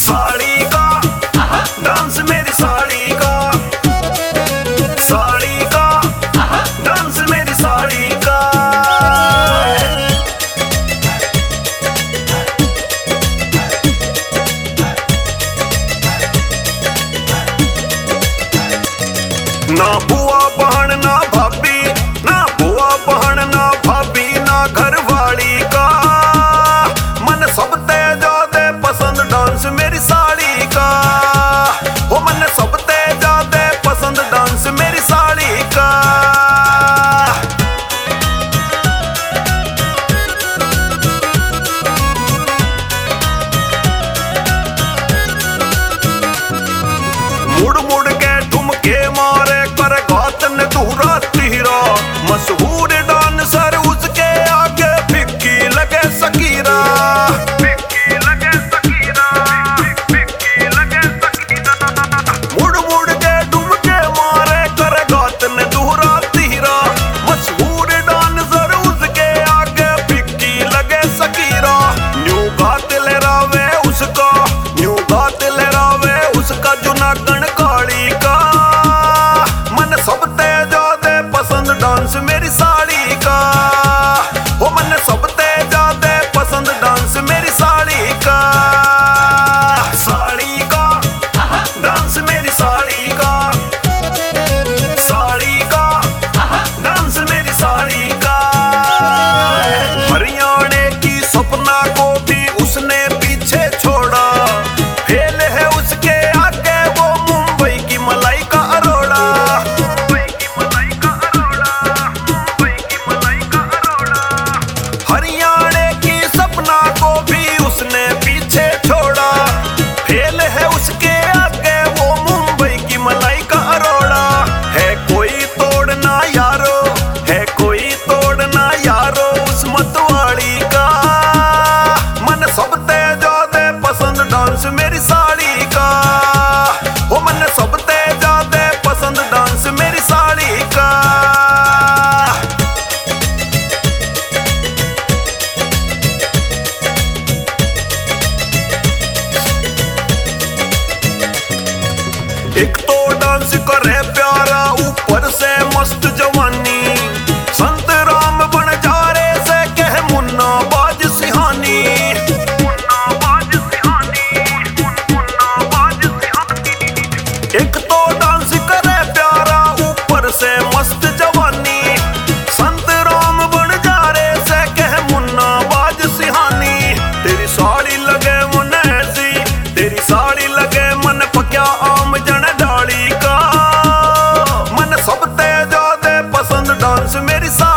साड़ी का डांस मेरी साड़ी का, साड़ी का डांस मेरी साड़ी का। ना बुआ बहन ना भाभी, ना बुआ बहन ना भाभी, ना घरवाली का मन सब ते ज्यादा पसंद डांस मेरी साड़ी का। वो मन सब ते ज्यादा पसंद डांस मेरी साड़ी का। मुड़ मुड़ के ठुमके मारे कर गातन दूरा तीरा, मशहूर डांसर उसके आगे फिक्की लगे सकीरा, फिक्की लगे सकीरा, फिक्की लगे सकीरा। मुड़ मुड़ के ठुमके मारे कर गातन दूरा तीरा, मशहूर डांसर उसके आगे फिक्की लगे सकीरा। न्यू गात ले रावे उसका, न्यू गात ले रावे उसका जुनागढ़ काली का मन सब ते ज्यादा पसंद डांस मेरी साड़ी का। वो मन सब ते ज्यादा पसंद डांस मेरी साड़ी का। साड़ी का डांस मेरी साड़ी का, साड़ी का डांस मेरी साड़ी का। हरियाणा की सपना को भी उसने पीछे छोड़ा, फेल है उसके आगे वो मुंबई की मलाई का अरोड़ा, मुंबई की मलाई का अरोड़ा, मुंबई की मलाई का अरोड़ा। हरियाणा की सपना को भी उसने पीछे छोड़ा, फेल है उसके आगे वो मुंबई की मलाई का अरोड़ा। है कोई तोड़ना यारो, है कोई तोड़ना यारो उस मतवाड़ी का मन सब ते ज्यादा पसंद डांस मेरी साड़ी का। वो मन सब ते ज्यादा पसंद डांस मेरी साड़ी का। एक तो डांस करे प्यारा ऊपर से मस्त जवानी, संत राम बन जा रे से कह मुन्ना बाज सिहानी, मुन्ना बाज सिहानी, मुन्ना बाज सिहानी। एक तो डांस करे प्यारा ऊपर से मस्त जवानी, संत राम बन जा रे से कह मुन्ना बाज सिहानी। तेरी साड़ी लगे मन ऐसी, तेरी साड़ी लगे मन पक्या आम जन डाली का मन सब ते ज्यादा पसंद डांस मेरी